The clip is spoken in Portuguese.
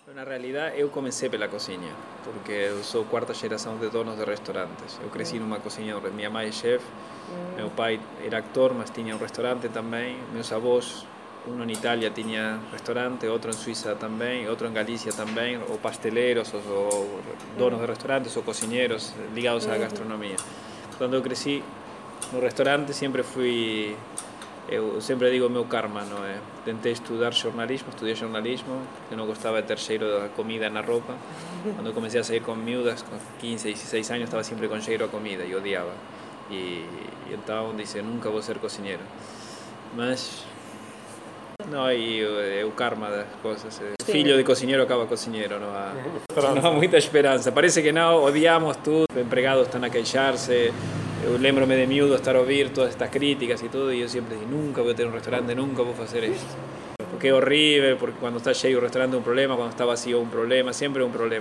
Na realidade, eu comecei pela cozinha, porque eu sou quarta geração de donos de restaurantes. Eu cresci numa cozinha, minha mãe é chefe, meu pai era actor, mas tinha um restaurante também. Meus avós, um em Itália tinha restaurante, outro em Suíça também, outro em Galícia também, ou pasteleiros, ou donos de restaurantes, ou cozinheiros ligados à gastronomia. Quando eu cresci no restaurante, sempre fui. Eu sempre digo meu karma, não é? Tentei estudar jornalismo, estudei jornalismo, porque não gostava de ter cheiro da comida na roupa. Quando eu comecei a sair com miúdas, com 15, 16 anos, estava sempre com cheiro a comida e odiava. E então disse, nunca vou ser cozinheiro. Mas não, e é o karma das coisas. Filho de cozinheiro acaba cozinheiro, não há muita esperança. Parece que não, odiamos tudo. Os empregados estão a queixar-se. Eu lembro-me de miúdo estar a ouvir todas estas críticas e tudo, e eu sempre digo, nunca vou ter um restaurante, nunca vou fazer isto. Porque é horrível, porque quando está cheio o restaurante é um problema, quando está vacío é um problema, sempre é um problema.